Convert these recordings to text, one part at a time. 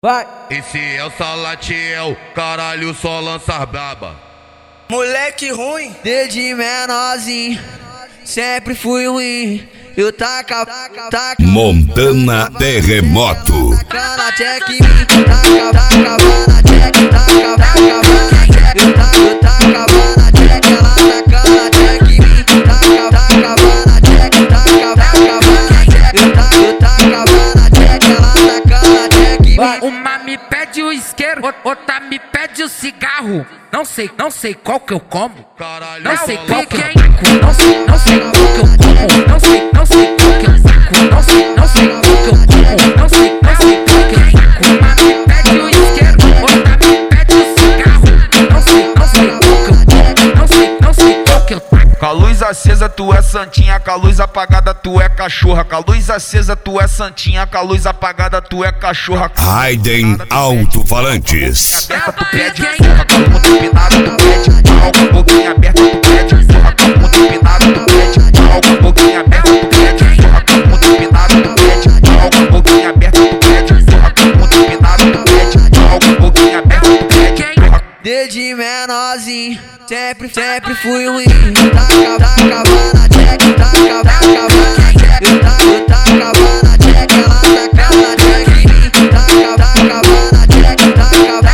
Vai. Esse é o Salatiel, caralho, só lança braba. Moleque ruim, desde menorzinho, sempre fui ruim. Eu taca Montana Terremoto. na check me, taca na check, eu tacava na check, ela taca na check me, taca na check, eu tacava na check, ela taca na check me. Uma me pede o isqueiro, outra me pede o cigarro. Não sei qual que eu como. Caralho, Não sei só qual lança que eu taco. Não sei qual que eu como. Não sei qual que eu taco. Não sei qual que eu como. Não sei qual que eu taco. Uma me pede o isqueiro, outra me pede o cigarro. Não sei qual que eu como. Não sei qual que eu taco. Com a luz acesa tu é santinha, com a luz apagada tu é cachorra. Com a luz acesa tu é santinha, com a luz apagada tu é cachorra. Raiden Alto-Falantes. Aberta tu pede porra, com a bunda empinada tu pede pau. Com a boquinha aberta tu pede porra, com a bunda empinada tu pede pau. Com a boquinha aberta tu pede porra, com a bunda empinada tu pede pau. Com a boquinha aberta tu pede porra, com a bunda empinada tu pede pau. Com a boquinha aberta tu pede porra. Desde menorzinho, sempre fui ruim. Tacava na check, eu tacava na check, ela taca na check me, tacava na check, eu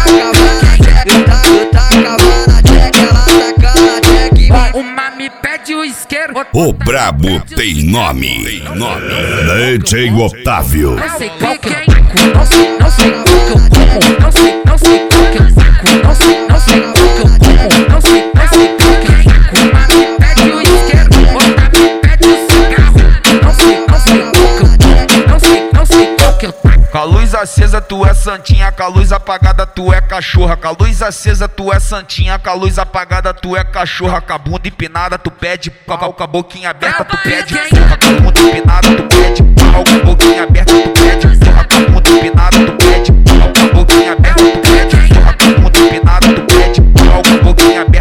tacava na check, ela taca na check me. Uma me pede o isqueiro, O brabo tem nome. DJ Otávio. não sei qual que eu taco. Não sei qual que eu como. Não sei qual que eu taco. Não sei qual que eu como. Não sei qual que eu taco. Uma me pede o isqueiro, outra me pede o cigarro. Não sei qual que eu como. Não sei qual que eu taco. Com a luz acesa tu é santinha, com a luz apagada tu é cachorra. Com a luz acesa tu é santinha, com a luz apagada tu é cachorra. Com a bunda empinada tu pede pau, com a boquinha aberta tu pede porra. Com a bunda empinada tu pede pau, com a boquinha aberta tu pede porra. Com a bunda empinada tu pede pau, com a boquinha aberta tu pede porra. Com a bunda empinada tu pede pau, com a boquinha aberta.